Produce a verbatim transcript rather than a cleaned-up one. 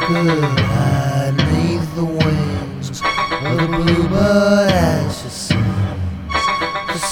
could hide neath the wings of the bluebird as she